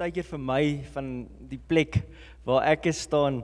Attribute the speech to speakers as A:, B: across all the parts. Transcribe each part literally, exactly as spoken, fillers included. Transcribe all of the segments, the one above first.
A: baie keer vir my van die plek waar ek is staan,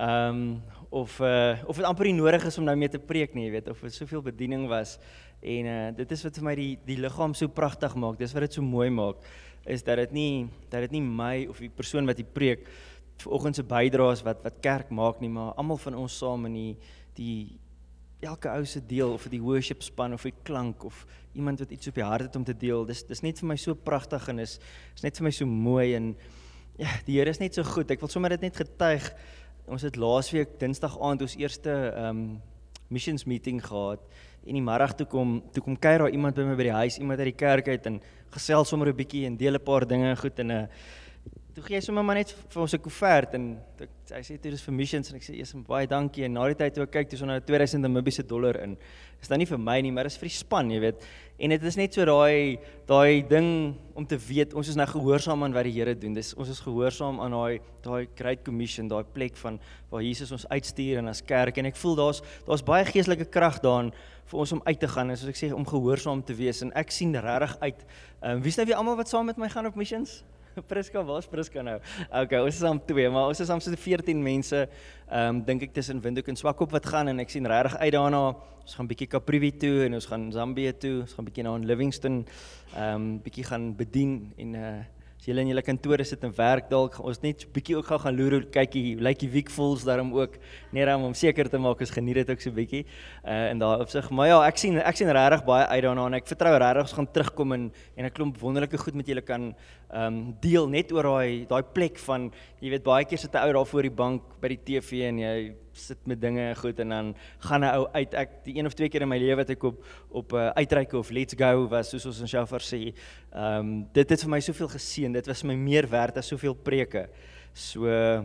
A: um, of uh, of dit amper nie nodig is om nou mee te preek nie, jy weet, of dit soveel bediening was, en uh, dit is wat vir my die, die liggaam so pragtig maak, dis wat dit so mooi maak, is dat dit nie, dat dit nie my, of die persoon wat die preek, vanoggend se bydraes wat, wat kerk maak nie, maar almal van ons saam in die, die elke ou se deel, of die worship span, of die klank, of iemand wat iets op die hart het om te deel, dis, dis net vir my so pragtig, en is, is net vir my so mooi, en ja, die Here is net so goed, ek wil sommer dit net getuig, ons het laasweek, dinsdag aand, ons eerste um, missions meeting gehad, en die middag toe kom, toe kom kuier daar iemand by my by die huis, iemand uit die kerk uit, en gesels sommer 'n bietjie, en deel 'n paar dinge goed, en uh, toe gee hy sommer maar net vir ons 'n koevert, en toe, hy sê toe dis vir missions, en ek sê, eers baie dankie, en na die tyd toe ek kyk, toe is nou tweeduisend Namibiese dollar in, is dan nie vir my nie, maar is vir die span, jy weet, en dit is net so daai, daai ding, om te weet, ons is nou gehoorsaam aan wat die Here doen, dis, ons is gehoorsaam aan daai, daai Great Commission, daai plek van, waar Jesus ons uitstuur, en as kerk, en ek voel, daar's, daar's baie geestelike krag daarin, vir ons om uit te gaan, en soos ek sê, om gehoorsaam te wees, en ek sien regtig uit, um, wie is nou wie almal wat saam met my gaan op missions? Priska, waar is Priska nou? Ok, ons is saam twee, maar ons is saam so veertien mense, um, dink ek tussen Windhoek en Swakop wat gaan, en ek sien regtig uit daarna, ons gaan bietjie Kaprivi toe, en ons gaan Zambië toe, ons gaan bietjie na Livingston, um, bietjie gaan bedien, en uh, as julle in julle kantore sit en werk dalk, ons net so bietjie ook gou gaan loer, kyk die, lyk die week vols daarom ook, net om om seker te maak, ons geniet dit ook so bietjie, uh, en daar op sig, maar ja, ek sien, ek sien regtig baie uit daarna, en ek vertrou regtig, ons gaan terugkom, en, en ek klomp wonderlike goed met julle kan um, deel, net oor daai, daai plek van, jy weet, baie keer sit 'n ou daar voor die bank, by die T V, en jy sit met dinge goed, en dan gaan 'n ou uit, ek, die een of twee keer in my lewe wat ek op, op uh, uitreike of let's go was, soos ons in Shofar sê, um, dit het vir my soveel geseën, dit was my meer werd as soveel preke, so,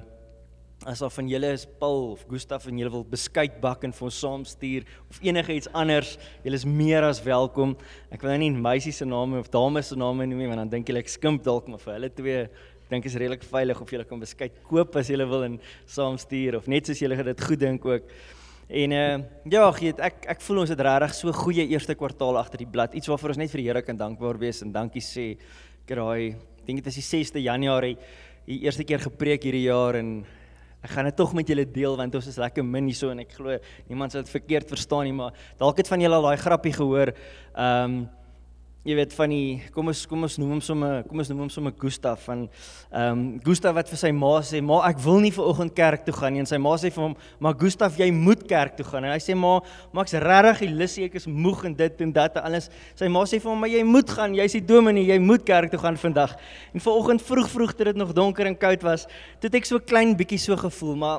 A: as daar van julle is Paul of Gustaf en julle wil beskuit bak en vir ons saamstuur, of enige iets anders, julle is meer as welkom, ek wil nou nie meisies se name of dames se name noem nie, want dan dink julle ek skimp dalk, maar vir hulle twee, ek dink is redelik veilig, of julle kan beskuit koop as julle wil en saamstuur, of net soos julle dit goed dink ook, en uh, ja, geet, ek, ek voel ons het regtig so goeie eerste kwartaal agter die blad, iets waarvoor ons net vir die Here kan dankbaar wees, en dankie sê, ek raai, ek dink dit is die sesde Januarie, die eerste keer gepreek hierdie jaar, en ek gaan dit tog met julle deel, want ons is lekker min hierso, en ek glo, niemand sal dit verkeerd verstaan nie, maar dalk het van julle al daai grappie gehoor, um, jy weet, van die, kom ons, kom ons noem hom somme, kom ons noem hom somme Gustaf, van, um, Gustaf wat vir sy ma sê, ma, ek wil nie vanoggend kerk toe gaan nie, en sy ma sê vir hom, maar Gustaf, jy moet kerk toe gaan, en hy sê, ma, maar ek's regtig die lissie, ek is moeg en dit en dat en alles, sy ma sê vir hom, maar jy moet gaan, jy is die dominee, jy moet kerk toe gaan vandag, en vanoggend vroeg vroeg, toe dit nog donker en koud was, toe het ek so klein bietjie so gevoel, maar,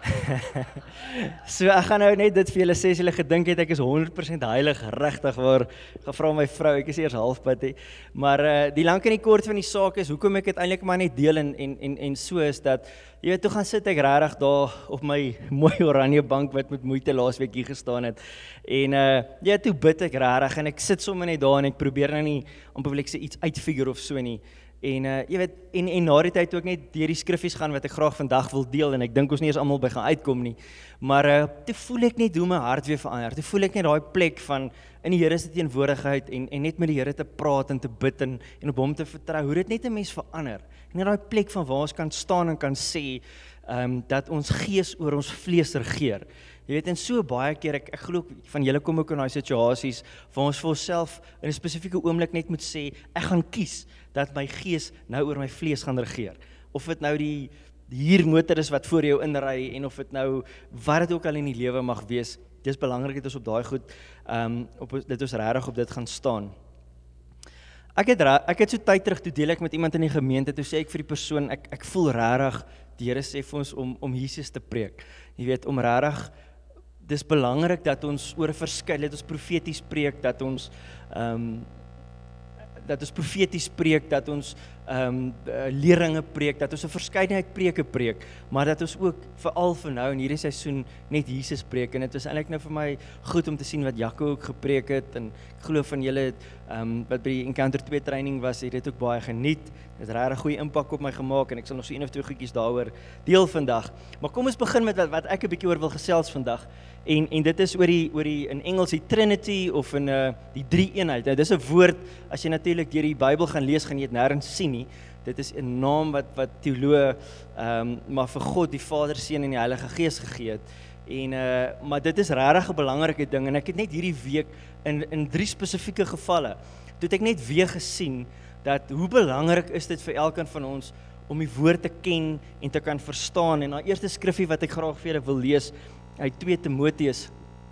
A: so ek gaan nou net dit vir julle sê, as julle gedink het, ek is honderd persent heilig, regtig waar, gevra my vrou, ek is eers halfpad, he. maar uh, die lank en die kort van die saak is, hoekom ek het eintlik maar net deel, en, en, en, en so is dat, jy weet, toe gaan sit ek regtig daar, op my mooi oranje bank, wat met moeite laasweek hier gestaan het, en uh, ja, toe bid ek regtig, en ek sit sommer net daar, en ek probeer nou nie, amper wil ek sê, iets uitfigure of so nie, En uh, jy weet, en, en na die tyd toe ek net deur die skriffies gaan wat ek graag vandag wil deel, en ek dink ons nie eens almal by gaan uitkom nie, maar uh, toe voel ek net hoe my hart weer verander, toe voel ek net daai plek van in die Here se teenwoordigheid, en, en net met die Here te praat en te bid, en, en op hom te vertrou, hoe dit net 'n mens verander, en net daai plek van waar ons kan staan en kan sê, um, dat ons gees oor ons vlees regeer. Jy weet, en so baie keer, ek, ek glo van julle kom ook in daai situasies, waar ons vir onsself in 'n spesifieke oomblik net moet sê, ek gaan kies, dat my gees nou oor my vlees gaan regeer. Of dit nou die, die huurmotor is wat voor jou inry, en of dit nou, wat dit ook al in die lewe mag wees, dis belangrik dat ons op daai goed, um, op, dit ons regtig op dit gaan staan. Ek het, ek het so tyd terug, toe deel ek met iemand in die gemeente, toe sê ek vir die persoon, ek, ek voel regtig, die Here sê vir ons om, om Jesus te preek. Jy weet, om regtig, dis belangrik dat ons oor 'n verskil, dat ons profeties preek, dat ons um, dat ons profeties preek, dat ons um, leringe preek, dat ons 'n verskeidenheid preke preek, maar dat ons ook veral vir nou in hierdie seisoen net Jesus preek, en dit was eintlik nou vir my goed om te sien wat Jaco ook gepreek het, en ek glo van julle het, um, wat by die Encounter twee training was, het dit ook baie geniet, het regtig goeie impak op my gemaak, en ek sal nog so een of twee goedjies daaroor deel vandag, maar kom ons begin met wat, wat ek 'n bietjie oor wil gesels vandag, en, en dit is oor die, oor die, in Engels die Trinity, of in uh, die drie eenheid, nou, dis 'n woord, as jy natuurlik deur die Bybel gaan lees, gaan jy dit nêrens sien nie, nie. Dit is 'n naam wat wat teoloë um, maar vir God, die Vader, Seun en die Heilige Gees gegee het. En uh, maar dit is regtig 'n belangrike ding en ek het net hierdie week in in drie spesifieke gevalle, toe het ek net weer gesien dat hoe belangrik is dit vir elkeen van ons om die woord te ken en te kan verstaan. En die eerste skrifgie wat ek graag vir julle wil lees uit twee Timoteus.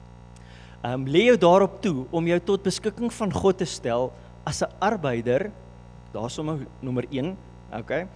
A: Um, lê jou daarop toe om jou tot beskikking van God te stel as 'n arbeider, daar is sommer nommer een, okay,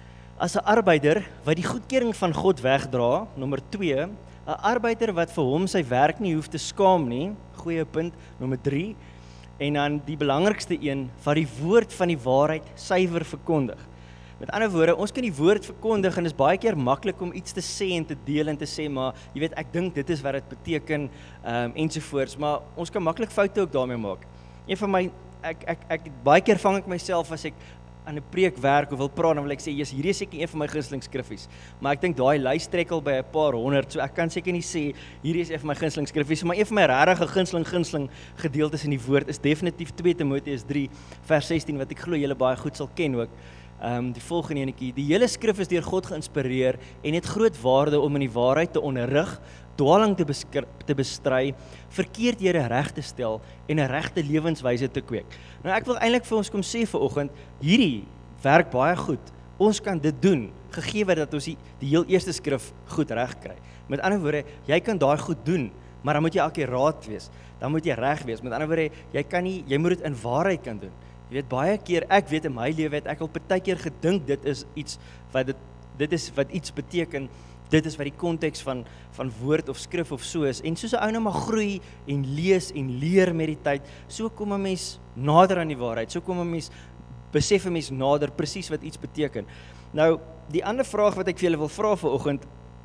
A: as 'n arbeider wat die goedkeuring van God wegdra, nommer twee, 'n arbeider wat vir hom sy werk nie hoef te skaam nie, goeie punt, nommer drie, en dan die belangrikste een, wat die woord van die waarheid suiwer verkondig. Met ander woorde, ons kan die woord verkondig en is baie keer maklik om iets te sê en te deel en te sê, maar jy weet, ek dink dit is wat dit beteken, um, ensovoorts, maar ons kan maklik foute ook daarmee maak. Een van my, ek, ek, ek, baie keer vang ek myself as ek aan 'n preek werk of wil praat, dan wil ek sê, yes, hierdie is seker een van my gunsteling skriffies, maar ek dink daai lys trek al by 'n paar honderd, so ek kan seker nie sê, hierdie is een van my gunsteling skriffies, maar een van my regte gunsteling gunsteling gedeeltes in die woord is definitief twee Timoteus drie vers sestien, wat ek glo julle baie goed sal ken ook. Um, die volgende enetjie, die hele skrif is deur God geïnspireer en het groot waarde om in die waarheid te onderrig, dwaling te, te bestry, verkeerdhede reg te stel en 'n regte lewenswyse te kweek. Nou ek wil eintlik vir ons kom sê vanoggend, hierdie werk baie goed. Ons kan dit doen, gegee dat ons die, die heel eerste skrif goed reg kry. Met ander woorde, jy kan daai goed doen, maar dan moet jy akkuraat wees. Dan moet jy reg wees. Met ander woorde, jy kan nie, jy moet dit in waarheid kan doen. Jy weet, baie keer, ek weet in my lewe het ek al baie keer gedink dit is iets wat dit, dit is wat iets beteken, dit is wat die konteks van van woord of skrif of so is. En soos 'n ou nou maar groei en lees en leer met die tyd, so kom 'n mens nader aan die waarheid. So kom 'n mens besef 'n mens nader presies wat iets beteken. Nou, die ander vraag wat ek vir julle wil vra vanoggend,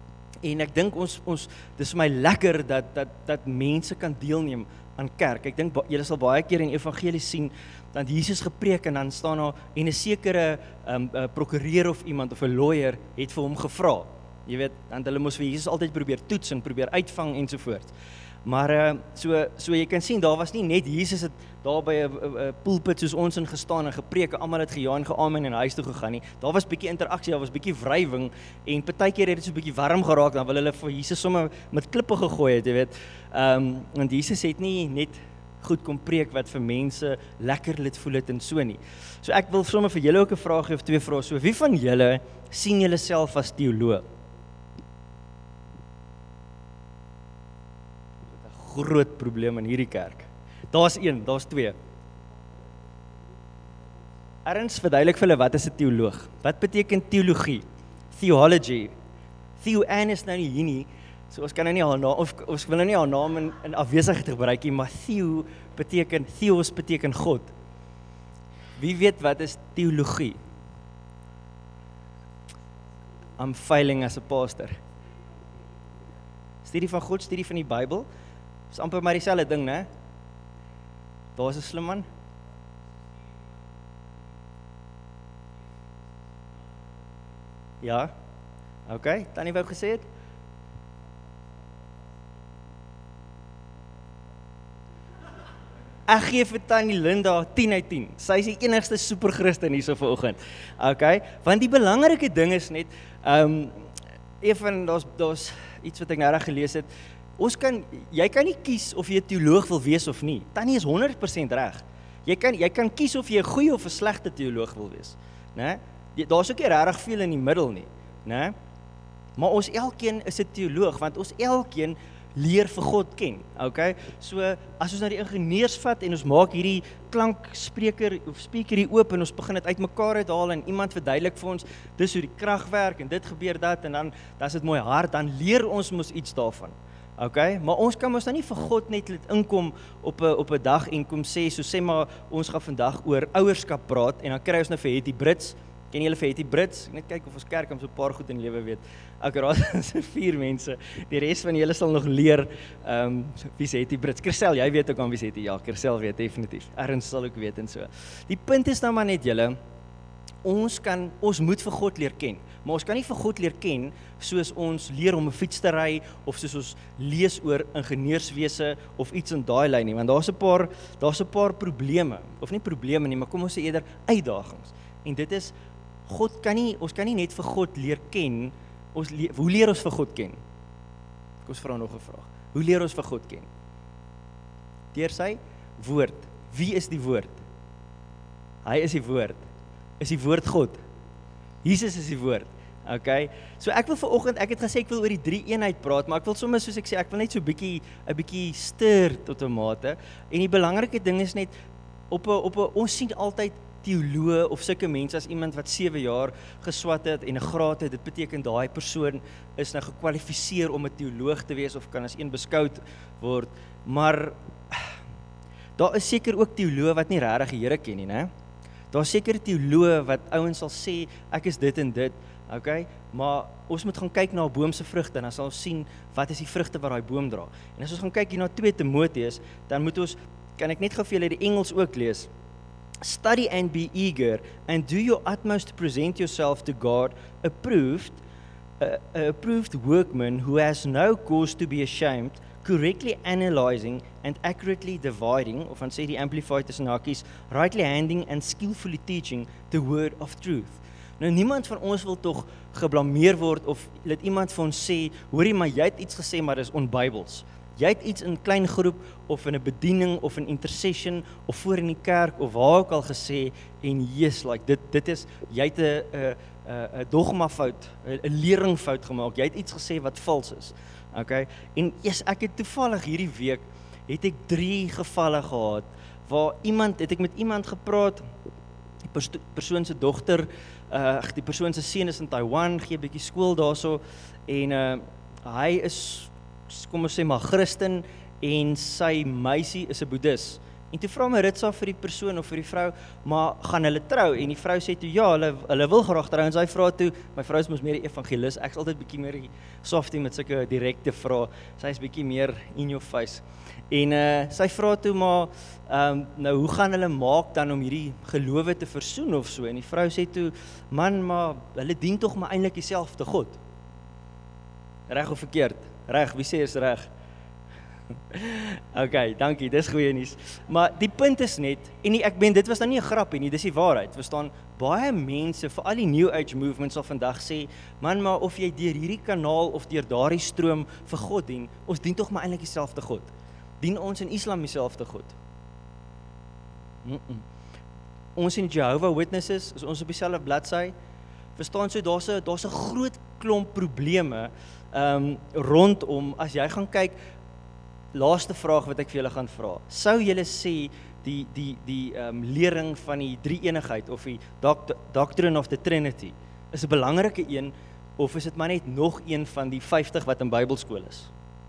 A: en ek dink ons ons dis vir my lekker dat dat dat mense kan deelneem aan kerk. Ek dink julle sal baie keer in evangelie sien dat Jesus gepreek en dan staan daar en 'n sekere um, uh, prokureur of iemand of 'n lawyer het vir hom gevra. Jy weet, dan hulle moes vir Jesus altyd probeer toets en probeer uitvang ensovoorts. Maar uh, so so jy kan sien daar was nie net Jesus het daar by 'n pulpit soos ons in gestaan en gepreek, almal het geja en geamen en huis toe gegaan nie. Daar was bietjie interaksie, daar was bietjie wrywing en partykeer het dit so bietjie warm geraak, dan wil hulle vir Jesus sommer met klippe gegooi het, jy weet. Ehm um, want Jesus het nie net goed kom preek wat vir mense lekker laat voel het en so nie. So ek wil sommer vir julle ook 'n vraag gee of twee vrae. So wie van julle sien julle self as teoloog? Groot probleem in hierdie kerk. Daar's een, daar's twee. Erns verduidelik vir hulle wat is 'n teoloog? Wat beteken teologie? Theology. Theoan is nou nie hier nie. So ons kan nou nie haar naam of ons wil nou nie haar naam in, in afwesigheid gebruik nie, maar theo beteken theos beteken God. Wie weet wat is teologie? I'm failing as a pastor. Studie van God, studie van die Bybel. Dis amper maar dieselfde ding, né? Daar's 'n slim man. Ja. Okay, Tannie wou gesê het. Ek gee vir Tannie Linda tien uit tien. Sy is die enigste superchristen hierso vanoggend. Okay, want die belangrike ding is net, ehm um, even daar's daar's iets wat ek nou reg gelees het. Ons kan, jy kan nie kies of jy 'n teoloog wil wees of nie. Tannie is honderd persent reg. Jy kan jy kan kies of jy 'n goeie of 'n slegte teoloog wil wees, né? Daar's ook nie regtig veel in die middel nie, né? Maar ons elkeen is 'n teoloog want ons elkeen leer vir God ken, okay? So as ons na die ingenieurs vat en ons maak hierdie klankspreker of speaker hier oop en ons begin dit uitmekaar uithaal en iemand verduidelik vir ons dis hoe die krag werk en dit gebeur dat en dan dan's dit mooi hard, dan leer ons mos iets daarvan. Okay, maar ons kan ons nou nie vir God net laat inkom op 'n op 'n dag en kom sê, so sê maar ons gaan vandag oor ouerskap praat en dan kry ons nou vir Hetty Brits. Ken julle vir Hetty Brits? Net kyk of ons kerk om so 'n paar goed in die lewe weet. Akkurat is vier mense. Die res van julle sal nog leer ehm um, wie is Hetty Brits? Christel, jy weet ook aan wie is Hetty? Ja, Christel weet definitief. Erns sal ook weet en so. Die punt is nou maar net julle, ons kan ons moet vir God leer ken. Maar ons kan nie vir God leer ken soos ons leer om 'n fiets te ry of soos ons lees oor ingenieurswese of iets in daai lyn nie, want daar's 'n paar daar's 'n paar probleme of nie probleme nie, maar kom ons sê eerder uitdagings En dit is, God kan nie, ons kan nie net vir God leer ken, ons leer, hoe leer ons vir God ken? Ek ons vra nog 'n vraag. Hoe leer ons vir God ken? Deur sy woord. Wie is die woord? Hy is die woord. Is die woord God? Jesus is die woord. Okay, so ek wil vanoggend, ek het gesê ek wil oor die drie eenheid praat, maar ek wil sommer soos ek sê, ek wil net so 'n bietjie 'n bietjie stir tot 'n mate. En die belangrike ding is net op 'n op 'n ons sien altyd teoloë of sulke mense as iemand wat sewe jaar geswat het en 'n graad het, dit beteken daai persoon is nou gekwalifiseer om 'n teoloog te wees of kan as een beskou word. Maar daar is seker ook teoloë wat nie regtig die Here ken nie, né? Daar is seker teoloë wat ouens sal sê ek is dit en dit. Okay, maar ons moet gaan kyk na 'n boom se vrugte en dan sal ons sien wat is die vrugte wat daai boom dra. En as ons gaan kyk hier na twee Timoteus, dan moet ons, kan ek net gou vir julle die Engels ook lees. Study and be eager and do your utmost to present yourself to God approved, uh, a approved workman who has no cause to be ashamed, correctly analyzing and accurately dividing, of dan sê die Amplified tussen hakies, rightly handling and skillfully teaching the word of truth. Nou niemand van ons wil tog geblameer word of laat iemand vir ons sê, hoorie maar jy het iets gesê maar dis onbybels. Jy het iets in klein groep of in 'n bediening of in intercession of voor in die kerk of waar ook al gesê en yes, like dit dit is jy het 'n 'n 'n dogma fout, 'n leringfout gemaak. Jy het iets gesê wat vals is. Okay? En yes, ek het toevallig hierdie week het ek drie gevalle gehad waar iemand het ek met iemand gepraat, die pers persoon se dogter, uh, die persoon se seun is in Taiwan, gee 'n bietjie skool daarso en uh, hy is, kom ons sê maar Christen en sy meisie is 'n boeddhis. En toe vra my Ritsa vir die persoon of vir die vrou, maar gaan hulle trou? En die vrou sê toe ja, hulle hulle wil graag trou en sy vra toe, my vrou is mos meer 'n evangelis, ek is altyd bietjie meer die softie met sulke direkte vrae. Sy is bietjie meer in your face. En uh, sy vra toe maar um, nou hoe gaan hulle maak dan om hierdie gelowe te versoen of so? En die vrou sê toe, man, maar hulle dien tog maar eintlik dieselfde God. Reg of verkeerd? Reg, wie sê is reg? Okay, dankie, dis goeie nuus. Maar die punt is net, en nie, ek ben, dit was nou nie 'n grapie nie, dis die waarheid. Verstaan, baie mense, veral die New Age movement sal vandag sê, man, maar of jy deur hierdie kanaal of deur daardie stroom vir God dien, ons dien tog maar eintlik dieselfde God. Dien ons in Islam dieselfde God? Mm -mm. Ons in Jehovah Witnesses, is ons op dieselfde bladsy. Verstaan, so daar's 'n daar's 'n groot klomp probleme um, rondom, as jy gaan kyk, laaste vraag wat ek vir julle gaan vra. Sou julle sê die die die um, lering van die drie-eenigheid of die doct Doctrine of the Trinity is 'n belangrike een of is dit maar net nog een van die vyftig wat in Bybelskool is?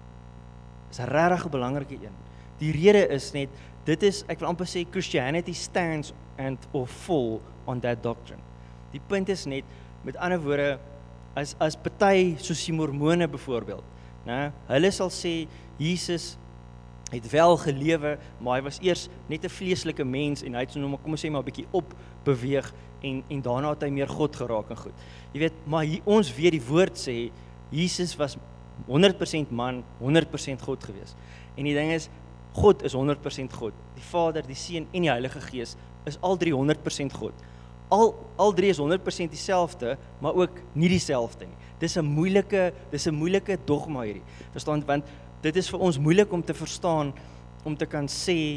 A: Is 'n regtig belangrike een. Die rede is net dit is, ek wil amper sê Christianity stands and or fall on that doctrine. Die punt is net, met ander woorde, as as party soos die Mormone byvoorbeeld, né, hulle sal sê Jesus het wel gelewe, maar hy was eers net 'n vleeslike mens en hy het so nou, kom ons sê maar 'n bietjie op beweeg en en daarna het hy meer God geraak en goed. Jy weet, maar hier, ons weet die woord sê Jesus was honderd persent man, honderd persent God gewees. En die ding is, God is honderd persent God. Die Vader, die Seun en die Heilige Gees is al drie honderd persent God. Al al drie is honderd persent dieselfde, maar ook nie dieselfde nie. Dis 'n moeilike, dis 'n moeilike dogma hierdie. Verstaan, want dit is vir ons moeilik om te verstaan, om te kan sê,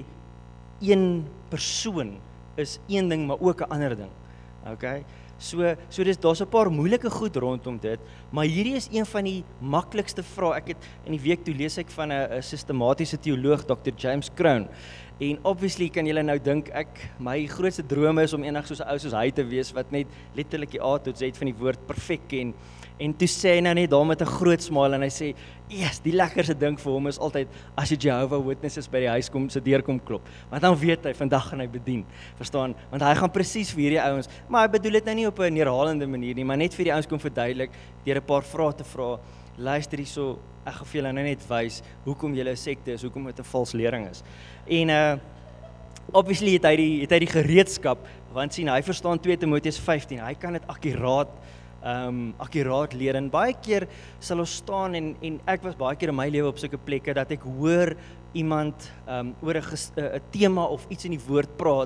A: een persoon is een ding, maar ook 'n ander ding. Okay? So, so dis, daar's 'n paar moeilike goed rondom dit, maar hierdie is een van die maklikste vrae. Ek het in die week toe lees ek van 'n sistematiese teoloog, dokter James Crown. En obviously kan julle nou dink, ek, my grootste drome is om eendag soos 'n ou soos hy te wees, wat net letterlik die A tot Z van die woord perfek ken. En toe sê hy nou net daar met 'n groot smile en hy sê, yes, die lekkerste ding vir hom is altyd, as die Jehovah Witnesses by die huis kom, sy deur kom klop. Want dan weet hy, vandag gaan hy bedien, verstaan? Want hy gaan presies vir hierdie ouens, maar hy bedoel dit nou nie op 'n neerhalende manier nie, maar net vir die ouens kom verduidelik, deur 'n paar vrae te vra, luister hierso, ek gaan vir julle nou net wys, hoekom julle 'n sekte is, hoekom dit 'n vals lering is. En, uh, obviously het hy die, het hy die gereedskap, want sien, hy verstaan twee Timoteus vyftien, hy kan dit akkuraat, Um, akkuraat leer, en baie keer sal ons staan, en, en ek was baie keer in my lewe op sulke plekke, dat ek hoor iemand um, oor 'n tema of iets in die woord praat,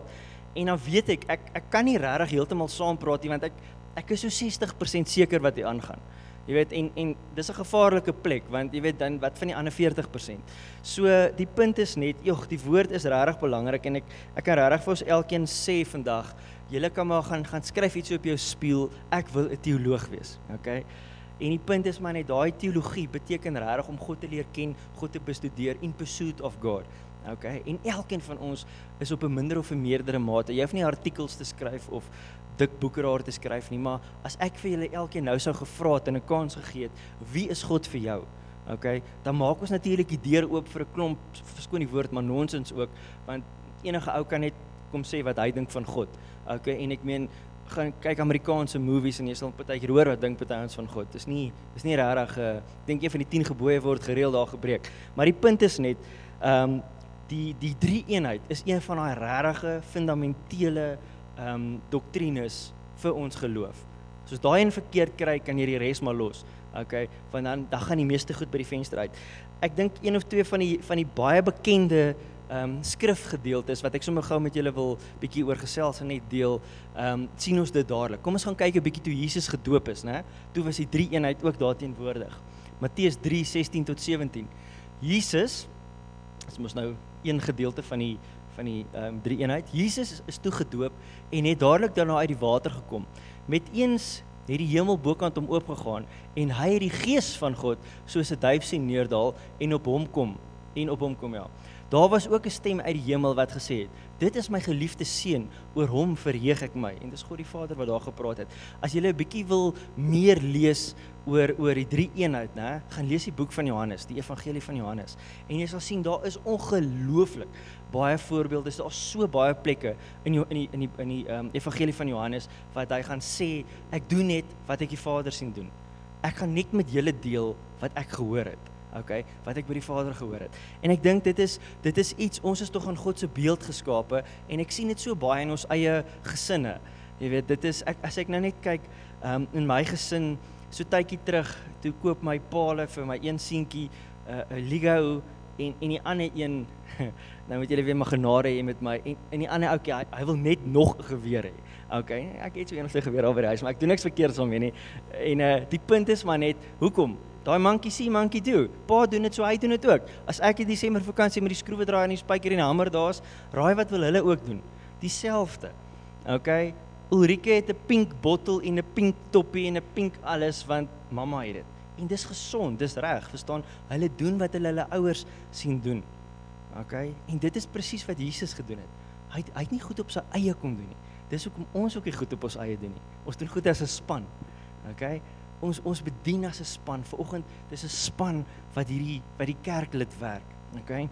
A: en dan weet ek, ek, ek kan nie regtig heeltemal saam praat nie, want ek, ek is so sestig persent seker wat hier aangaan. Jy weet, en, en dis 'n gevaarlike plek, want jy weet dan, wat van die ander veertig persent? So, die punt is net, joh, die woord is regtig belangrik, en ek, ek kan regtig vir ons elkeen sê vandag, julle kan maar gaan, gaan skryf iets op jou spieël, ek wil 'n teoloog wees, okay? En die punt is maar net, daai teologie beteken regtig om God te leer ken, God te bestudeer, in pursuit of God. Okay? En elkeen van ons is op 'n minder of 'n meerdere mate. Jy hoef nie artikels te skryf of dik boeke daar te skryf nie, maar as ek vir julle elkeen nou sou gevra het en 'n kans gegee het, wie is God vir jou? Okay? Dan maak ons natuurlik die deur oop vir 'n klomp, verskoon die woord, maar nonsens ook, want enige ou kan net kom sê wat hy dink van God. Okay? En ek meen, gaan kyk Amerikaanse movies en jy sal partykeer hoor wat dink party ons van God. Dis nie dis nie regtig, uh, ek dink een van die tien gebooie word gereeld daar gebreek. Maar die punt is net, ehm um, die die drie eenheid is een van daai regtige fundamentele ehm um, doktrines vir ons geloof. As ons daai een verkeerd kry, kan jy die res maar los. Okay, want dan dan gaan die meeste goed by die venster uit. Ek dink een of twee van die van die baie bekende ehm um, skrifgedeeltes wat ek sommer gou met julle wil bietjie oor gesels en net deel, ehm um, sien ons dit dadelik. Kom ons gaan kyk 'n bietjie toe Jesus gedoop is, né? Toe was die drie eenheid ook daar teenwoordig. Matteus drie sestien tot sewentien. Jesus, dit mos nou een gedeelte van die van die ehm um, drie eenheid. Jesus is, is toe gedoop en het dadelik daarna uit die water gekom. Met eens het die hemel bokant hom oopgegaan en hy het die gees van God soos 'n duif sien neerdal en op hom kom en op hom kom ja. Daar was ook 'n stem uit die hemel wat gesê het: "Dit is my geliefde seun, oor hom verheug ek my." En dis God die Vader wat daar gepraat het. As jy 'n bietjie wil meer lees oor oor die drie eenheid, né, gaan lees die boek van Johannes, die evangelie van Johannes. En jy sal sien daar is ongelooflik baie voorbeelde, daar's so baie plekke in jou, in die in die in die um, evangelie van Johannes wat hy gaan sê, ek doen net wat ek die Vader sien doen. Ek gaan net met julle deel wat ek gehoor het. Okay, wat ek by die Vader gehoor het. En ek dink dit is dit is iets, ons is tog in God se beeld geskape en ek sien dit so baie in ons eie gesinne. Jy weet, dit is ek as ek nou net kyk um, in my gesin, so tydjie terug, toe koop my paale vir my een seentjie 'n uh, Lego en en die ander een nou moet julle weer maar genade hê met my en en die ander ouetjie, hy, hy wil net nog 'n geweer hê. Okay, ek het so enigste geweer al by die huis, maar ek doen niks verkeerds daarmee nie. En uh, die punt is maar net, hoekom? Daai monkey see, monkey do. Pa doen dit so, hy doen dit ook. As ek in Desember vakansie met die skroewedraaier en die spyker en die hamer daar's, raai wat wil hulle ook doen? Dieselfde. Okay? Ulrike het 'n pink bottel en 'n pink toppie en 'n pink alles want mamma het dit. En dis gesond, dis reg, verstaan? Hulle doen wat hulle hulle ouers sien doen. Okay? En dit is presies wat Jesus gedoen het. Hy het, hy het nie goed op sy eie kom doen nie. Dis hoekom ons ook nie goed op ons eie doen nie. Ons doen goed as 'n span. Okay? Ons ons bedien as 'n span. Vanoggend dis 'n span wat hierdie wat die kerklid werk. Okay?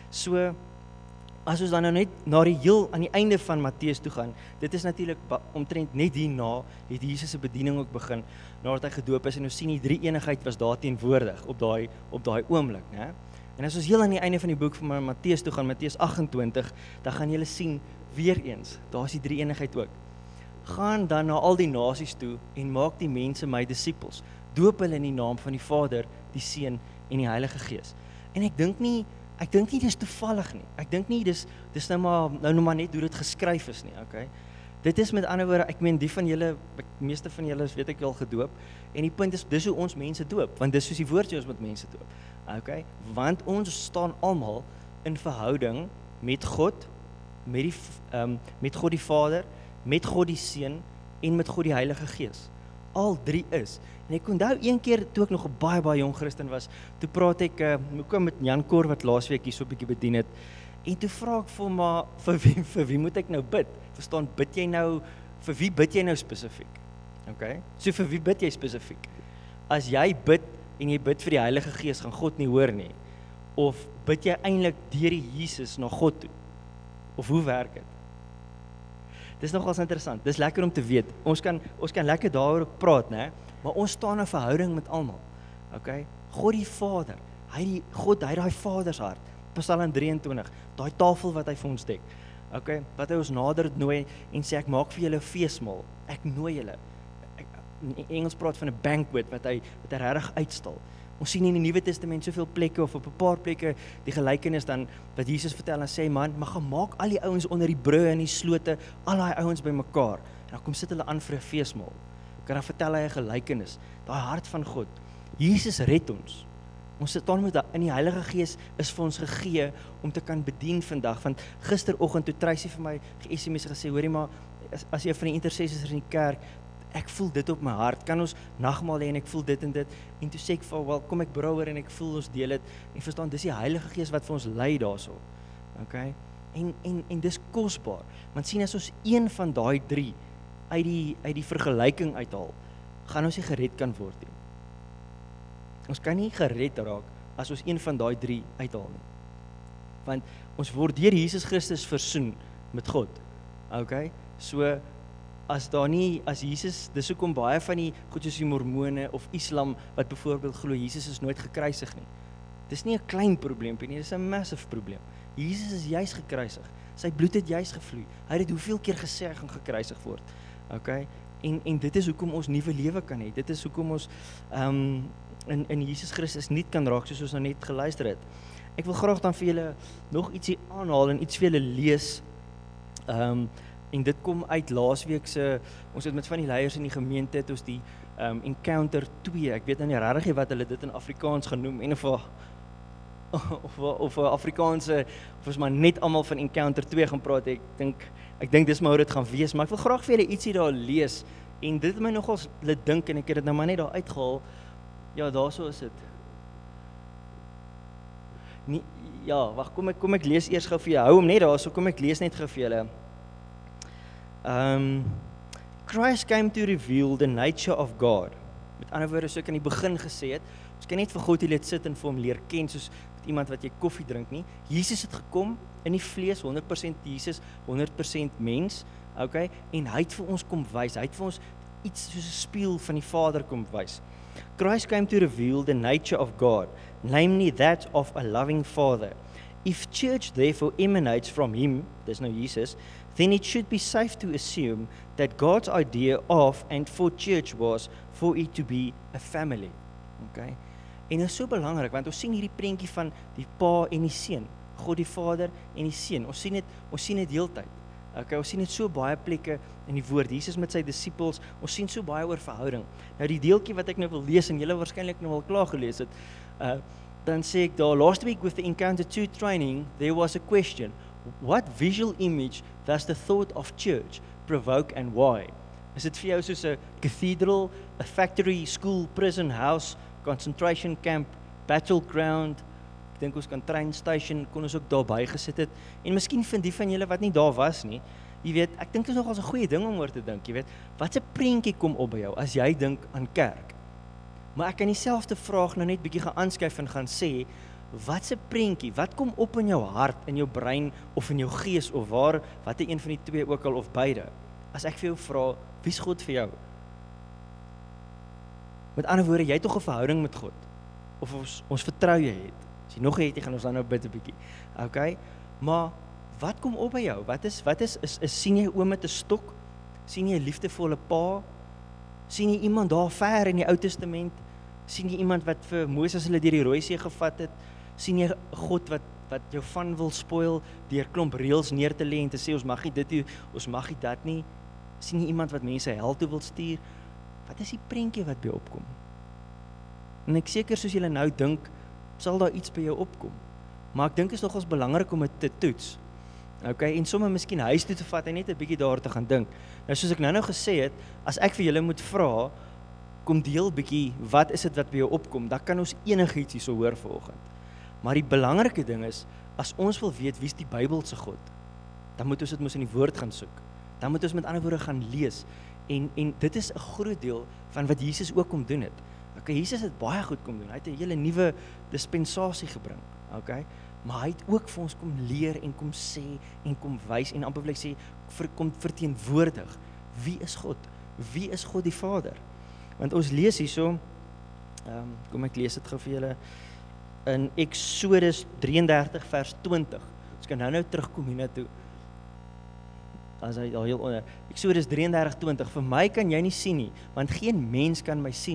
A: So as ons dan nou net na die heel aan die einde van Matteus toe gaan, dit is natuurlik omtrent net hierna het Jesus se bediening ook begin nadat hy gedoop is en ons sien die drie eenigheid was daar teenwoordig op daai op daai oomblik, né? En as ons heel aan die einde van die boek van Matteus toe gaan, Matteus agt-en-twintig, dan gaan julle sien weer eens, daar's die drie eenigheid ook. Gaan dan na al die nasies toe en maak die mense my disippels. Doop hulle in die naam van die Vader, die Seun en die Heilige Gees. En ek dink nie, ek dink nie dis toevallig nie. Ek dink nie dis dis nou maar nou nog maar net hoe dit geskryf is nie, okay? Dit is met ander woorde, ek meen die van julle, meeste van julle is weet ek wel gedoop. En die punt is dis hoe ons mense doop, want dis soos die woord sê ons met mense doop. Okay? Want ons staan almal in verhouding met God, met die um, met God die Vader, met God die Seun en met God die Heilige Gees. Al drie is. En ek onthou een keer toe ek nog 'n baie baie jong Christen was, toe praat ek uh, kom met Jan Kor wat laasweek hier so 'n bietjie bedien het. En toe vra ek vir hom maar vir wie vir wie moet ek nou bid? Verstaan, bid jy nou vir wie bid jy nou spesifiek? Okay? So vir wie bid jy spesifiek? As jy bid en jy bid vir die Heilige Gees, gaan God nie hoor nie. Of bid jy eintlik deur die Jesus na God toe? Of hoe werk dit? Dis nogals interessant. Dis lekker om te weet. Ons kan ons kan lekker daaroor praat, né? Maar ons staan in 'n verhouding met almal. Okay? God die Vader. Hy die God, hy daai Vader se hart. Psalm drieëntwintig. Daai tafel wat hy vir ons dek. Okay? Wat hy ons nader nooi en sê ek maak vir julle 'n feesmaal. Ek nooi julle. Ek, in Engels praat van 'n banquet wat hy wat hy regtig uitstal. Ons sien in die Nuwe Testament soveel plekke of op 'n paar plekke die gelykenis dan wat Jesus vertel en sê man, maar gaan maak al die ouens onder die brûe en die slote, al daai ouens bymekaar. En dan kom sit hulle aan vir 'n feesmaal. Kan dan vertel hy 'n gelykenis, daai hart van God. Jesus red ons. Ons staan met in die Heilige Gees is vir ons gegee om te kan bedien vandag. Want gisteroggend toe Tracy vir my ge-S M S gesê, hoorie maar, as, as jy van die intercessors in die kerk, ek voel dit op my hart, kan ons nagmaal hê en ek voel dit en dit, en toe sê ek vir, wel, kom ek brouwer en ek voel ons deel dit, en verstaan, dis die Heilige Gees wat vir ons lei daarso, okay, en, en, en dis kosbaar, want sien as ons een van daai drie, uit die, uit die vergelyking uithaal, gaan ons nie gered kan word nie. Ons kan nie gered raak, as ons een van daai drie uithaal nie, want ons word deur Jesus Christus versoen met God, okay, so, as daar nie, as Jesus, dis hoekom baie van die, goed soos die Mormone of Islam, wat byvoorbeeld glo, Jesus is nooit gekruisig nie. Dis nie 'n klein probleempie nie, dis 'n massive probleem. Jesus is juis gekruisig, sy bloed het juis gevloei, hy het dit hoeveel keer gesê hy gaan gekruisig word, okay, en, en dit is hoekom ons nuwe lewe kan hê, dit is hoekom ons um, in, in Jesus Christus nie kan raak, soos ons nou net geluister het. Ek wil graag dan vir julle nog ietsie aanhaal, en iets vir julle lees, um, en dit kom uit laasweek se, ons het met van die leiers in die gemeente, het ons die um, Encounter twee, ek weet nou nie regtig wat hulle dit in Afrikaans genoem, en of of of Afrikaanse, of ons maar net almal van Encounter twee gaan praat, ek dink, ek dink dis maar hoe dit gaan wees, maar ek wil graag vir julle ietsie daar lees, en dit het my nogal laat dink, en ek het dit nou maar net daar uitgehaal, ja, daar so is dit. Nie, ja, wacht, kom ek, kom ek lees eers gou vir julle, hou hom net daar, so kom ek lees net gou vir julle. Um, Christ came to reveal the nature of God. Met ander woorde, so ek in die begin gesê het, ons kan net vir God hier let sit en vir hom leer ken, soos met iemand wat jy koffie drink nie. Jesus het gekom in die vlees, honderd persent Jesus, honderd persent mens, okay, en hy het vir ons kom wys, hy het vir ons iets soos 'n spieël van die Vader kom wys. Christ came to reveal the nature of God, namely that of a loving Father. If church therefore emanates from him, there's no Jesus, then it should be safe to assume that God's idea of and for church was for it to be a family. Okay? En dit is so belangrik, want ons sien hierdie prentjie van die pa en die seun, God die Vader en die seun. Ons sien dit, ons sien dit heeltyd. Okay, ons sien dit so baie plekke in die woord. Jesus met sy disippels, ons sien so baie oor verhouding. Nou die deeltjie wat ek nou wil lees en julle waarskynlik nou al klaar gelees het, uh, dan sê ek daar, last week with the Encounter two training, there was a question. What visual image does the thought of church provoke and why? Is dit vir jou soos 'n cathedral, a factory, school, prison, house, concentration camp, battleground? Ek dink ons kan train station, kon ons ook daarby gesit het. En miskien vind die van julle wat nie daar was nie, jy weet, ek dink dit is nogal 'n goeie ding om oor te dink, jy weet, wat 'n prentjie kom op by jou as jy dink aan kerk? Maar ek kan dieselfde vraag nou net bietjie gaan aanskuif en gaan sê, wat se prentjie, wat kom op in jou hart, in jou brein, of in jou gees, of waar, wat een van die twee ook al, of beide? As ek vir jou vra, wie is God vir jou? Met ander woorde, jy het toch 'n verhouding met God? Of ons, ons vertrou jy het? As jy nog het, jy gaan ons dan nou bid 'n bietjie. Okay? Maar, wat kom op by jou? Wat is, wat is, is, is sien jy oom met 'n stok? Sien jy 'n liefdevolle pa? Sien jy iemand daar ver in die Ou Testament? Sien jy iemand wat vir Moses hulle deur die Rooi See gevat het? Sien jy 'n God wat, wat jou van wil spoil, deur klomp reëls neer te lê en te sê, ons mag nie dit nie, ons mag nie dat nie? Sien jy iemand wat mense hel toe wil stuur? Wat is die prentjie wat by jou opkom? En ek seker soos julle nou dink, sal daar iets by jou opkom. Maar ek dink is nogals belangrik om dit te toets. Okay, en sommer miskien huis toe te vat en net 'n bietjie daar te gaan dink. Nou soos ek nou nou gesê het, as ek vir julle moet vra, kom deel bietjie, wat is dit wat by jou opkom? Dan kan ons enigiets hierso hoor vanoggend. Maar die belangrike ding is, as ons wil weet wie is die Bybelse God, dan moet ons dit mos in die woord gaan soek. Dan moet ons met ander woorde gaan lees. En, en dit is 'n groot deel van wat Jesus ook kom doen het. Okay, Jesus het baie goed kom doen. Hy het 'n hele nuwe dispensasie gebring. Okay? Maar hy het ook vir ons kom leer en kom sê en kom wys en amper wil ek sê, vir, kom verteenwoordig. Wie is God? Wie is God die Vader? Want ons lees hierso, um, kom ek lees dit gou vir julle, in Exodus drieëndertig vers twintig. Ons kan nou nou terugkom hiernatoe. As hy al heel onder. Exodus drieëndertig twintig. Vir my kan jy nie sien nie, want geen mens kan my sien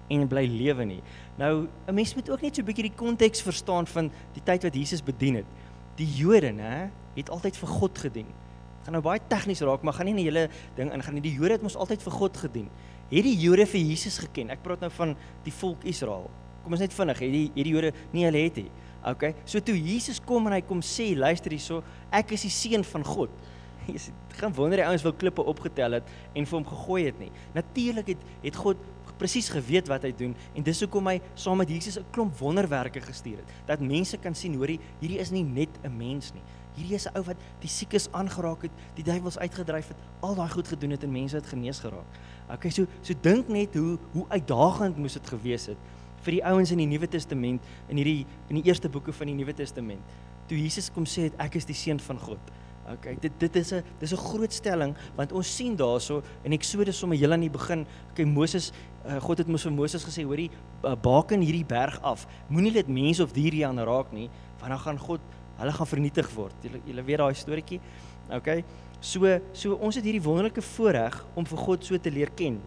A: en bly lewe nie. Nou, 'n mens moet ook net so 'n bietjie die konteks verstaan van die tyd wat Jesus bedien het. Die Jode, né, het altyd vir God gedien. Dit gaan nou baie tegnies raak, maar gaan nie in die hele ding ingaan nie. Die Jode het mos altyd vir God gedien. Het die Jode vir Jesus geken? Ek praat nou van die volk Israel. Kom ons net vinnig, het die, het die Jode nie hulle het nie. Okay? So toe Jesus kom en hy kom sê, luister hierso, ek is die seun van God. Jy gaan wonder die ouens wil klippe opgetel het en vir hom gegooi het nie. Natuurlik het, het God presies geweet wat hy doen en dis hoekom hy saam met Jesus 'n klomp wonderwerke gestuur het. Dat mense kan sien, hoorie, hierdie is nie net 'n mens nie. Hierdie is 'n ou wat die siekes aangeraak het, die duiwels uitgedryf het, al daai goed gedoen het en mense het genees geraak. Okay, so so dink net hoe hoe uitdagend moes dit gewees het vir die ouens in die Nuwe Testament, in hierdie in die eerste boeke van die Nuwe Testament. Toe Jesus kom sê het, ek is die seun van God. Okay, dit dit is 'n dis 'n groot stelling want ons sien daarso in Eksodus sommer heel aan die begin, okay, Moses, uh, God het mos vir Moses gesê, hoorie, uh, baken hierdie berg af. Moenie dit mense of diere aan raak nie, want dan gaan God, hulle gaan vernietig word. Julle julle weet daai storieetjie. Okay? So so ons het hierdie wonderlike voorreg om vir God so te leer ken.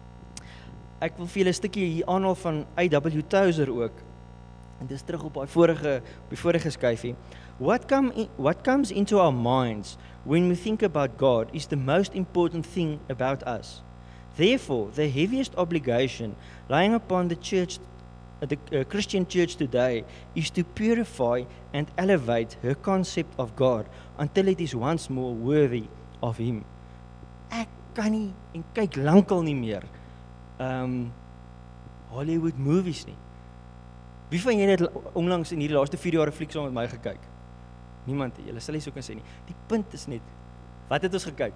A: Ek wil vir julle 'n stukkie hier aanhaal van A W Tozer ook. En dis terug op daai vorige op die vorige skyfie. What come in, what comes into our minds when we think about God is the most important thing about us. Therefore, the heaviest obligation lying upon the church, the uh, Christian church today, is to purify and elevate her concept of God until it is once more worthy of Him. Ek kan nie en kyk lankal nie meer um, Hollywood movies nie. Wie van julle het onlangs in hierdie laaste vier jaar 'n fliek saam met my gekyk? Niemand, julle sal nie so kan sê nie. Die punt is net, wat het ons gekyk?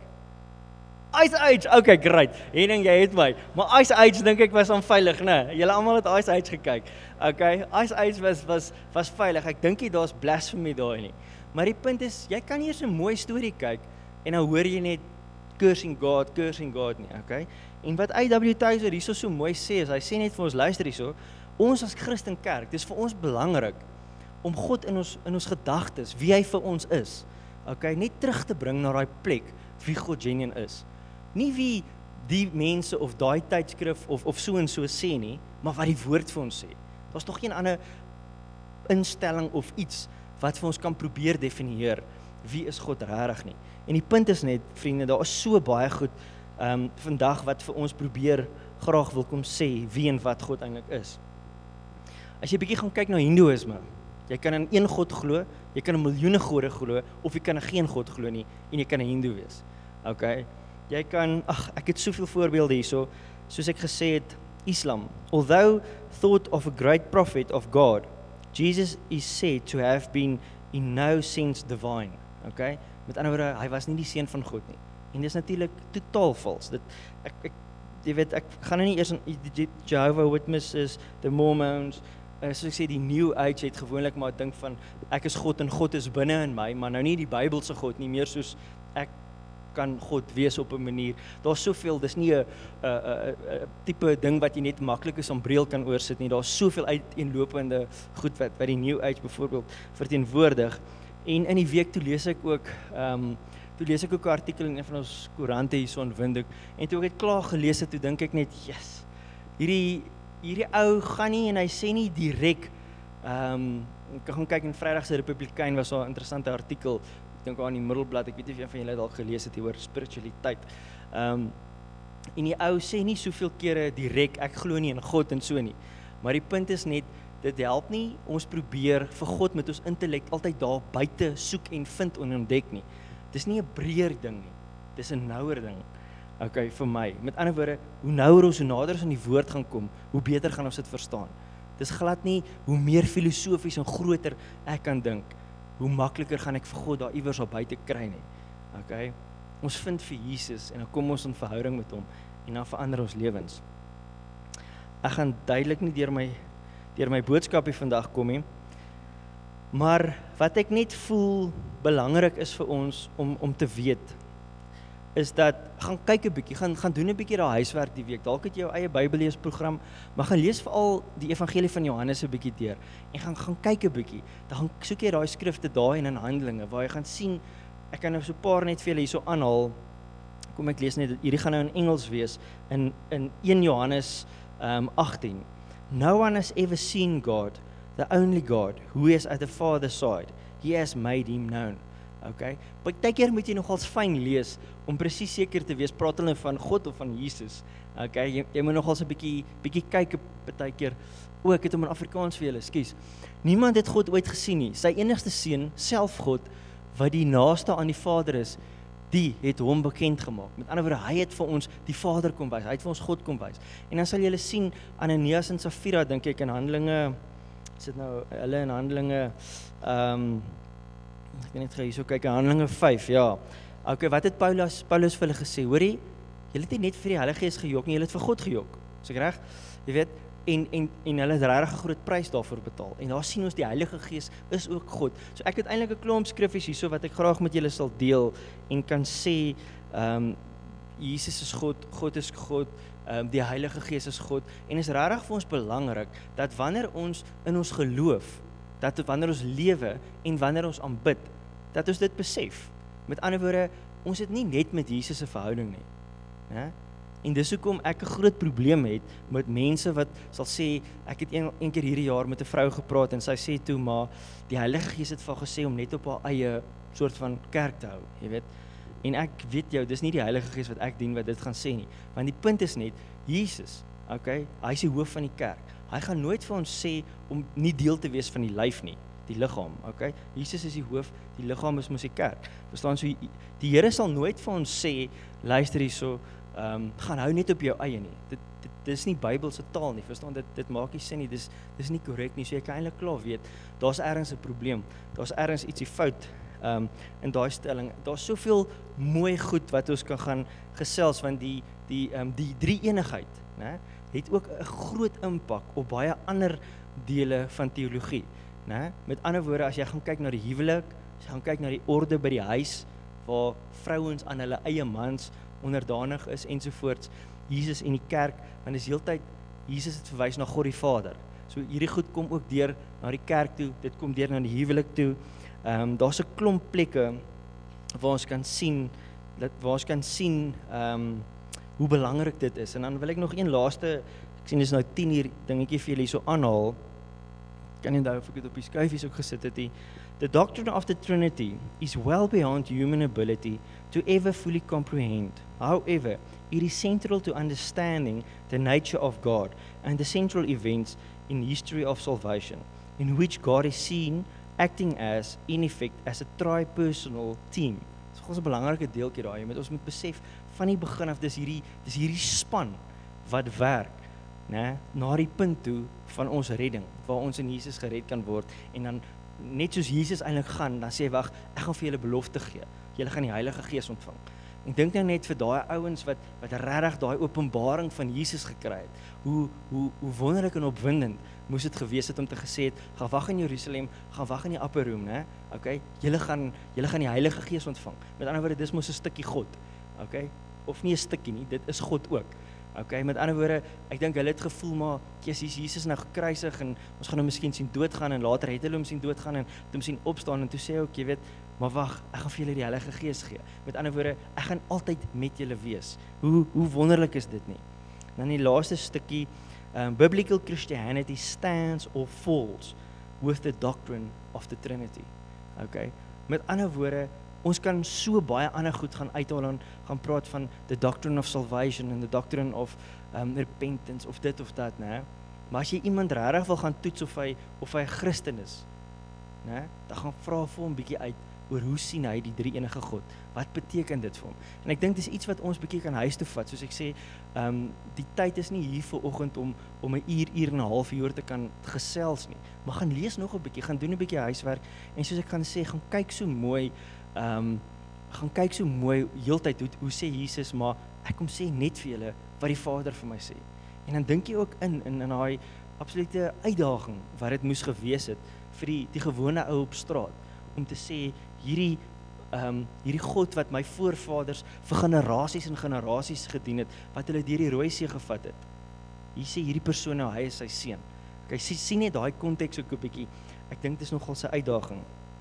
A: Ice Age, okay, great. Henning, jy het my. Maar Ice Age dink ek was onveilig, né? Julle almal het Ice Age gekyk. Okay, Ice Age was was was veilig. Ek dink nie daar's blasphemy daai nie. Maar die punt is, jy kan nie eers 'n mooi storie kyk en dan hoor jy net cursing God, cursing God nie, okay? En wat A W Tozer hierso so mooi sê is, hy sê net vir ons, luister hierso, ons as Christen kerk, dis vir ons belangrik om God in ons in ons gedagtes, wie hy vir ons is, okay, net terug te bring na daai plek wie God genuen is. Nie wie die mense of daai tydskrif of of so en so sê nie, maar wat die woord vir ons sê. Daar's tog geen ander instelling of iets wat vir ons kan probeer definieer wie is God regtig nie. En die punt is net, vriende, daar is so baie goed um, vandag wat vir ons probeer graag wil kom sê wie en wat God eintlik is. As jy bietjie gaan kyk na Hindoeïsme, jy kan in een God glo, jy kan in miljoene gode glo, of jy kan in geen God glo nie, en jy kan 'n Hindoe wees. Okay? Jy kan, ag, ek het soveel voorbeelde hierso, soos ek gesê het, Islam. Although thought of a great prophet of God, Jesus is said to have been in no sense divine. Okay? Met ander woorde, hy was nie die seun van God nie. En dis natuurlik totaal vals. Dit ek ek jy weet, ek gaan nou nie eers in die Jehovah's Witnesses, the Mormons, uh, soos ek sê, die New Age het gewoonlik maar dink van ek is God en God is binne in my, maar nou nie die Bybelse God nie, meer soos ek kan God wees op 'n manier. Daar's soveel, dis nie 'n 'n 'n tipe ding wat jy net maklik is om breel kan oorsit nie. Daar's soveel uiteenlopende goed wat wat die New Age byvoorbeeld verteenwoordig. En in die week toe lees ek ook ehm um, toe lees ek ook 'n artikel in een van ons koerante hierso in Windhoek. En toe ek dit klaar gelees het, toe dink ek net, "Yes. Hierdie hierdie ou gaan nie en hy sê nie direk ehm um, ek gaan kyk in Vrydag se Republikein was daar 'n interessante artikel. Ek dink aan die Middelblad, ek weet nie of een van julle dit al gelees het oor spiritualiteit. Ehm um, en die ou sê nie soveel kere direk ek glo nie in God en so nie. Maar die punt is net dit help nie ons probeer vir God met ons intellek altyd daar buite soek en vind en ontdek nie. Dis nie 'n breër ding nie. Dis 'n nouer ding. Okay, vir my. Met ander woorde, hoe nouer ons, hoe nader ons aan die woord gaan kom, hoe beter gaan ons dit verstaan. Dis glad nie hoe meer filosofies en groter ek kan dink, hoe makliker gaan ek vir God daar iewers op buite kry nie. Okay? Ons vind vir Jesus en dan kom ons in verhouding met hom en dan verander ons lewens. Ek gaan duidelik nie deur my deur my boodskapie vandag kom nie. Maar wat ek net voel belangrik is vir ons om om te weet is dat gaan kyk 'n bietjie, gaan gaan doen 'n bietjie daai huiswerk die week. Dalk het jy jou eie Bybelleesprogram, maar gaan lees veral die Evangelie van Johannes 'n bietjie deur en gaan gaan kyk 'n bietjie. Dan gaan soek jy daai skrifte daai en in Handelinge waar jy gaan sien. Ek kan nou so 'n paar net vir julle hierso aanhaal. Kom ek lees net, hierdie gaan nou in Engels wees in in een Johannes um, agttien. No one has ever seen God, the only God, who is at the Father's side. He has made him known. Okay? Partykeer moet jy nogals fyn lees om presies seker te wees, praat hulle van God of van Jesus. Okay? Jy, jy moet nogals 'n bietjie bietjie kyk partykeer. O, ek het hom in Afrikaans vir julle, ekskuus. Niemand het God ooit gesien nie. Sy enigste seun, self God, wat die naaste aan die Vader is, die het hom bekend gemaak. Met ander woorde, hy het vir ons die Vader kom wys. Hy het vir ons God kom wys. En dan sal julle sien Ananias en Safira, dink ek in Handelinge, is dit nou hulle in Handelinge ehm um, ek kan net gou hierso kyk, Handelinge vyf, ja. Okay, wat het Paulus Paulus vir hulle gesê? Hoorie, julle het nie net vir die Heilige Gees gejok nie, julle het vir God gejok. Is ek reg? Jy weet, en en en hulle het regtig 'n groot prys daarvoor betaal. En daar sien ons die Heilige Gees is ook God. So ek het eintlik 'n klomp skriffies hierso wat ek graag met julle sal deel en kan sê, ehm um, Jesus is God, God is God, um, die Heilige Gees is God. En is regtig vir ons belangrik dat wanneer ons in ons geloof, dat wanneer ons lewe en wanneer ons aanbid, dat ons dit besef. Met ander woorde, ons het nie net met Jesus 'n verhouding nie. Né? En dis hoekom ek 'n groot probleem het met mense wat sal sê, ek het een, een keer hierdie jaar met 'n vrou gepraat en sy sê toe, maar die Heilige Gees het vir haar gesê om net op haar eie soort van kerk te hou, jy weet. En ek weet jou, dis nie die Heilige Gees wat ek dien wat dit gaan sê nie. Want die punt is net, Jesus, okay, hy is die hoof van die kerk. Hy gaan nooit vir ons sê om nie deel te wees van die lyf nie, die liggaam, okay? Jesus is die hoof, die liggaam is mos die kerk. Verstaan, so die Here sal nooit vir ons sê, luister hierso, Um, gaan hou net op jou eie nie. Dit, dit, dit is nie Bybelse taal nie, verstaan, dit, dit maak nie sin nie, dis, dis nie korrek nie, so jy kan eintlik klaar weet, daar's ergens 'n probleem, daar's ergens ietsie fout um, in daai stelling. Daar's soveel mooi goed wat ons kan gaan gesels, want die, die, um, die drie eenigheid, né, het ook 'n groot impak op baie ander dele van teologie. Né? Met ander woorde, as jy gaan kyk na die huwelik, as jy gaan kyk na die orde by die huis, waar vrouens aan hulle eie mans onderdanig is ensovoorts, Jesus en die kerk, want dis heeltyd, Jesus het verwys na God die Vader. So hierdie goed kom ook deur na die kerk toe, dit kom deur na die huwelik toe. Ehm um, daar's 'n klomp plekke waar ons kan sien dat waar ons kan sien ehm um, hoe belangrik dit is. En dan wil ek nog een laaste, ek sien dis nou tien uur dingetjie vir julle hierso aanhaal. Kan nie onthou of ek dit op die skuifies ook gesit het nie. The doctrine of the Trinity is well beyond human ability to ever fully comprehend. However, it is central to understanding the nature of God and the central events in history of salvation, in which God is seen acting as, in effect, as a tri-personal team. Dit is 'n belangrike deeltjie daai, met ons moet besef van die begin af, dis hierdie dis hierdie span wat werk, né, na die punt toe van ons redding, waar ons in Jesus gered kan word, en dan net soos Jesus eintlik gaan, dan sê hy, wag, ek gaan vir julle belofte gee. Julle gaan die Heilige Gees ontvang. Ek dink nou net vir daai ouens wat wat regtig daai openbaring van Jesus gekry het. Hoe hoe hoe wonderlik en opwindend moes dit gewees het om te gesê het, gaan wag in Jerusalem, gaan wag in die upper room, né? Okay? Julle gaan julle gaan die Heilige Gees ontvang. Met ander woorde, dis mos 'n stukkie God. Okay? Of nie 'n stukkie nie, dit is God ook. Okay, met ander woorde, ek dink hulle het gevoel, maar Jesus, Jesus nou gekruisig en ons gaan hom miskien sien doodgaan en later het hulle hom sien doodgaan en het hom sien opstaan en toe sê hy ook, jy weet, maar wag, ek gaan vir julle die Heilige Gees gee. Met ander woorde, ek gaan altyd met julle wees. Hoe hoe wonderlik is dit nie? Dan die laaste stukkie, um, biblical Christianity stands or falls with the doctrine of the Trinity. Okay? Met ander woorde, ons kan so baie ander goed gaan uithaal en gaan praat van the doctrine of salvation en the doctrine of um, repentance of dit of dat, né? Maar as jy iemand regtig wil gaan toets of hy of hy 'n Christen is, né? Dan gaan vra vir hom 'n bietjie uit oor hoe sien hy die drie enige God? Wat beteken dit vir hom? En ek dink dis iets wat ons bietjie kan huis toe vat. Soos ek sê, ehm um, die tyd is nie hier vir oggend om om 'n uur, uur en 'n half uur te kan gesels nie. Maar gaan lees nog 'n bietjie, gaan doen 'n bietjie huiswerk en soos ek gaan sê, gaan kyk so mooi Ehm um, gaan kyk so mooi heeltyd hoe, hoe sê Jesus, maar ek kom sê net vir julle wat die Vader vir my sê. En dan dink jy ook in in in daai absolute uitdaging wat dit moes gewees het vir die die gewone ou op straat om te sê hierdie ehm um, hierdie God wat my voorvaders vir generasies en generasies gedien het, wat hulle deur die Rooi See gevat het. Hier sê hierdie persoon nou hy is sy seun. Okay, sien sien net daai konteks ook 'n bietjie. Ek dink dit is nogal 'n uitdaging.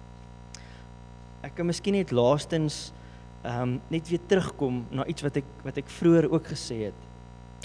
A: Ek kan miskien net laastens um, net weer terugkom na iets wat ek wat ek vroeër ook gesê het.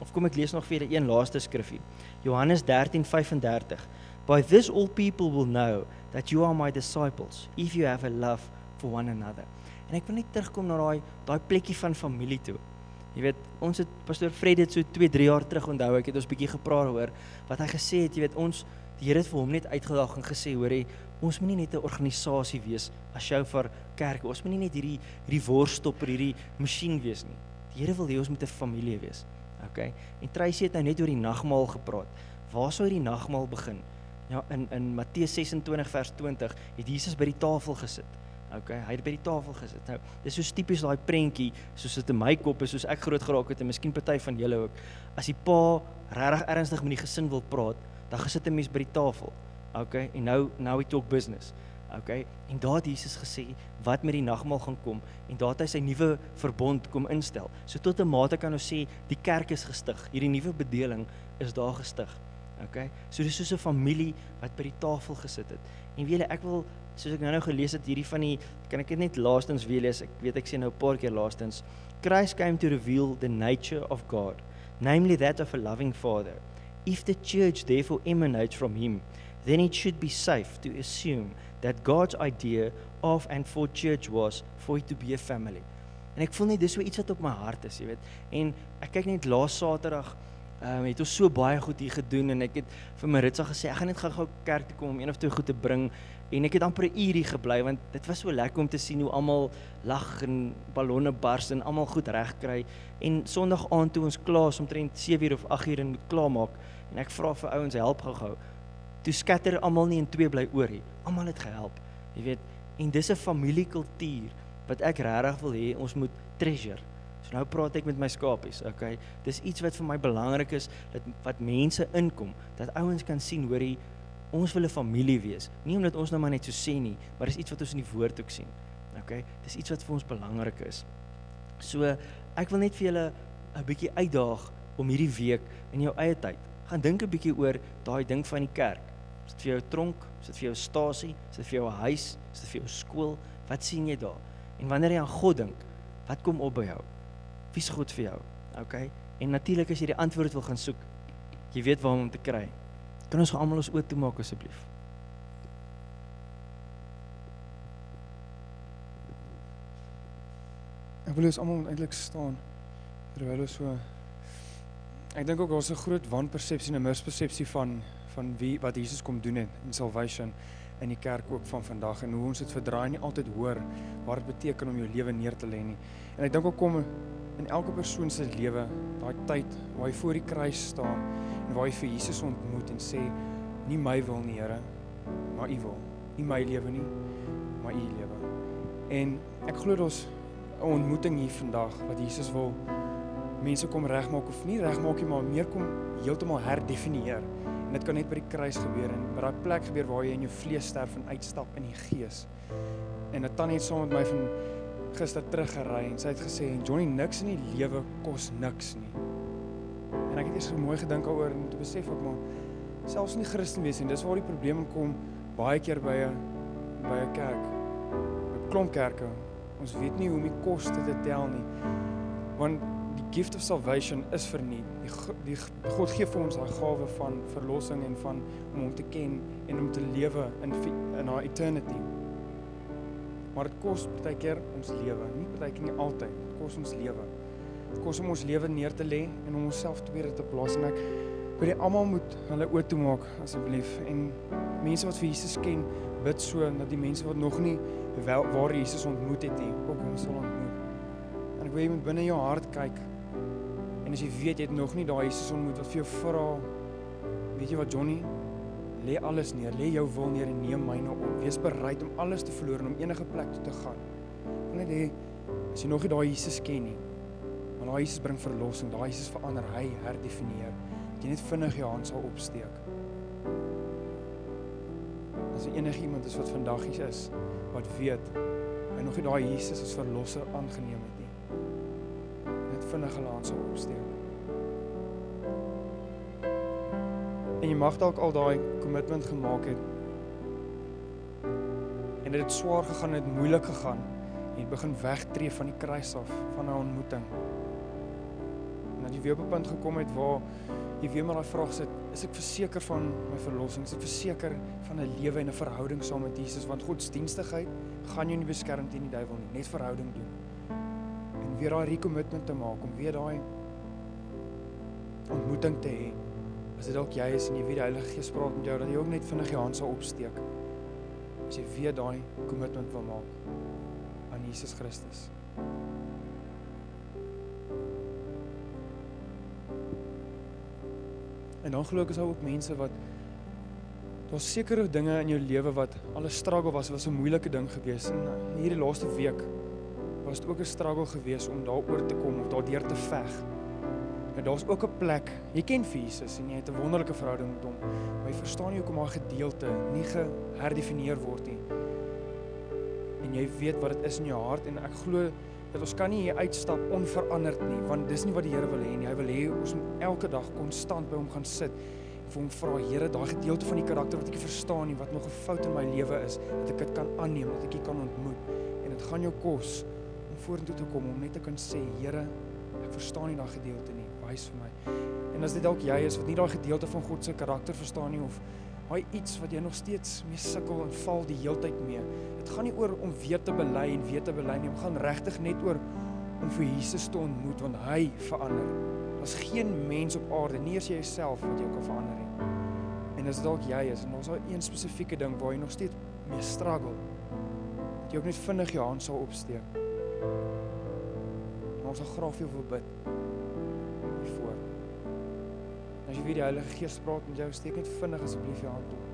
A: of kom ek lees nog vir julle een laaste skrifgie. Johannes dertien vyf en dertig. By this all people will know that you are my disciples, if you have a love for one another. En ek wil net terugkom na daai daai plekkie van familie toe. Jy weet, ons het pastoor Fred het so twee, drie jaar terug onthou, ek het ons bietjie gepraat oor wat hy gesê het, jy weet, ons die Here het vir hom net uitgedaag en gesê, hoor jy, ons moet nie net 'n organisasie wees as Shofar Kerk. Ons moet nie net hierdie hierdie worstopper, hierdie masjien wees nie. Die Here wil hê ons moet 'n familie wees. Okay? En Tracy het nou net oor die nagmaal gepraat. Waar sou die nagmaal begin? Ja, in in Matteus ses en twintig vers twintig het Jesus by die tafel gesit. Okay, hy het by die tafel gesit. Nou, dis so tipies daai prentjie, soos dit in my kop is, soos ek groot geraak het en miskien party van julle ook. As die pa regtig ernstig met die gesin wil praat, dan gesit 'n mens by die tafel. Okay, en nou nou we talk business. Okay, en daar het Jesus gesê wat met die nagmaal gaan kom en daar het hy sy nuwe verbond kom instel. So tot 'n mate kan ons sê die kerk is gestig. Hierdie nuwe bedeling is daar gestig. Okay, so dis soos 'n familie wat by die tafel gesit het. En weet julle, ek wil soos ek nou nou gelees het hierdie van die, kan ek dit net laastens weer lees? Ek weet ek sê nou 'n paar keer laastens. Christ came to reveal the nature of God, namely that of a loving father. If the church therefore emanates from him, then it should be safe to assume that God's idea of and for church was for it to be a family. En ek voel net dis so iets wat op my hart is, jy weet. En ek kyk net laas Saterdag, um, het ons so baie goed hier gedoen en ek het vir Maritza gesê ek gaan net gou-gou kerk toe kom om een of twee goed te bring en ek het amper 'n uur hier gebly want dit was so lekker om te sien hoe almal lag en ballonne bars en almal goed reg kry. En Sondag aand toe ons klaar omtrent sewe uur of agt uur en moet klaarmaak en ek vra vir ouens help gou-gou. Toe skatter almal nie in twee bly oor nie. Almal het gehelp. Jy weet, en dis 'n familiekultuur wat ek regtig wil hê ons moet treasure. So nou praat ek met my skapies, okay? Dis iets wat vir my belangrik is dat wat mense inkom, dat ouens kan sien, hoorie, ons wil 'n familie wees. Nie omdat ons nou maar net so sê nie, maar dis iets wat ons in die woord ook sien. Okay? Dis iets wat vir ons belangrik is. So ek wil net vir julle 'n bietjie uitdaag om hierdie week in jou eie tyd gaan dink 'n bietjie oor daai ding van die kerk. Is dit vir jou 'n tronk? Is dit vir jou 'n stasie? Is dit vir jou 'n huis? Is dit vir jou 'n skool? Wat sien jy daar? En wanneer jy aan God dink, wat kom op by jou? Wie's God vir jou? Okay? En natuurlik as jy die antwoord wil gaan soek, jy weet waar om te kry. Kan ons almal ons oë toemaak asseblief?
B: Ek wil ons almal eintlik staan terwyl ons so. Ek dink ook daar's 'n groot wanpersepsie en 'n mispersepsie van van wie wat Jesus kom doen het in salvation in die kerk ook van vandag en hoe ons dit verdraai nie altyd hoor wat dit beteken om jou lewe neer te lê nie. En ek dink ook kom in elke persoon se lewe daai tyd waar hy voor die kruis staan en waar hy vir Jesus ontmoet en sê nie my wil nie, Here, maar U wil. Nie my lewe nie, maar U lewe. En ek glo daar's 'n ontmoeting hier vandag wat Jesus wil mense kom regmaak of nie regmaak nie, maar meer kom heeltemal herdefinieer. En dit kan net by die kruis gebeur en by daai plek gebeur waar jy in jou vlees sterf en uitstap in die gees. En 'n tannie het saam met my van gister teruggery en sy het gesê, Johnny, niks in die lewe kos niks nie. En ek het eers so mooi gedink daaroor en toe besef ek maar, selfs nie Christen wees en dis waar die probleem kom baie keer by 'n by 'n kerk. By klomp kerke. Ons weet nie hoe om die koste te tel nie. Want die gift of salvation is verniet. Die, die God gee vir ons daai gawe van verlossing en van om hom te ken en om te lewe in in haar eternity. Maar dit kos baie keer ons lewe, nie baie keer nie altyd. Dit kos ons lewe. Dit kos om ons lewe neer te lê en om onsself tweede te plaas en ek wil jy almal moet hulle oë toemaak asseblief en mense wat vir Jesus ken, bid so dat die mense wat nog nie wel, waar Jesus ontmoet het nie, ook ons sal ontmoet. En ek wil jy moet binne jou hart kyk en as jy weet jy het nog nie daai Jesus ontmoet wat vir jou vra, weet jy wat Johnny, lê alles neer, lê jou wil neer en neem myne op. Wees bereid om alles te verloor en om enige plek toe te gaan. En net hê as jy nog nie daai Jesus ken nie, want daai Jesus bring verlossing, daai Jesus verander, hy herdefinieer. Dat jy net vinnig jou hand sal opsteek. As er enige iemand is wat vandag hier is, wat weet, hy nog nie daai Jesus as verlosser aangeneem het nie. Net vinnig hulle hand sal opsteek. En jy mag dalk al daai commitment gemaak het. En dit het swaar gegaan, dit het moeilik gegaan. En jy begin wegtree van die kruis af, van 'n ontmoeting. En dat jy weer op 'n punt gekom het waar jy weer met daai vraag sit, is ek verseker van my verlossing? Is ek verseker van 'n lewe en 'n verhouding saam met Jesus? Want godsdienstigheid gaan jou nie beskerm teen die duiwel nie, net verhouding doen. En weer daai recommitment te maak, om weer daai ontmoeting te hê. As dit dalk jy is en jy weet die Heilige Gees praat met jou, dat jy ook net vinnig jou hand sal opsteek. As jy weer daai commitment wil maak aan Jesus Christus. En dan glo ek is daar ook mense wat, daar's sekere dinge in jou lewe wat al 'n struggle was, was 'n moeilike ding gewees. En hierdie laaste week was dit ook 'n struggle gewees om daaroor te kom of daardeur te veg. En daar's ook 'n plek, jy ken vir Jesus en jy het 'n wonderlike verhouding met hom, maar jy verstaan nie hoekom haar gedeelte nie geherdefinieer word nie. En jy weet wat dit is in jou hart en ek glo dat ons kan nie hier uitstap onveranderd nie, want dis nie wat die Here wil hê nie. Hy wil hê ons moet elke dag konstant by hom gaan sit en vir hom vra, Here, daai gedeelte van die karakter wat ek nie verstaan nie, wat nog 'n fout in my lewe is, dat ek dit kan aanneem, dat ek dit kan ontmoet. En dit gaan jou kos om vorentoe te kom, om net te kan sê, Here, ek verstaan nie daai gedeelte nie, wys vir my. En as dit dalk jy is wat nie daai gedeelte van God se karakter verstaan nie, of daai iets wat jy nog steeds mee sukkel en val die heeltyd mee. Dit gaan nie oor om weer te bely en weer te bely nie, dit gaan regtig net oor om vir Jesus te ontmoet, want hy verander. Daar's geen mens op aarde, nie eers jouself wat jou kan verander nie. En as dit dalk jy is, en ons het een spesifieke ding waar jy nog steeds mee struggle, dat jy ook net vinnig jou hand sal opsteek. En ons sal graag vir jou wil bid hiervoor. As jy weet die Heilige Gees praat met jou, steek net vinnig asseblief jou hand op.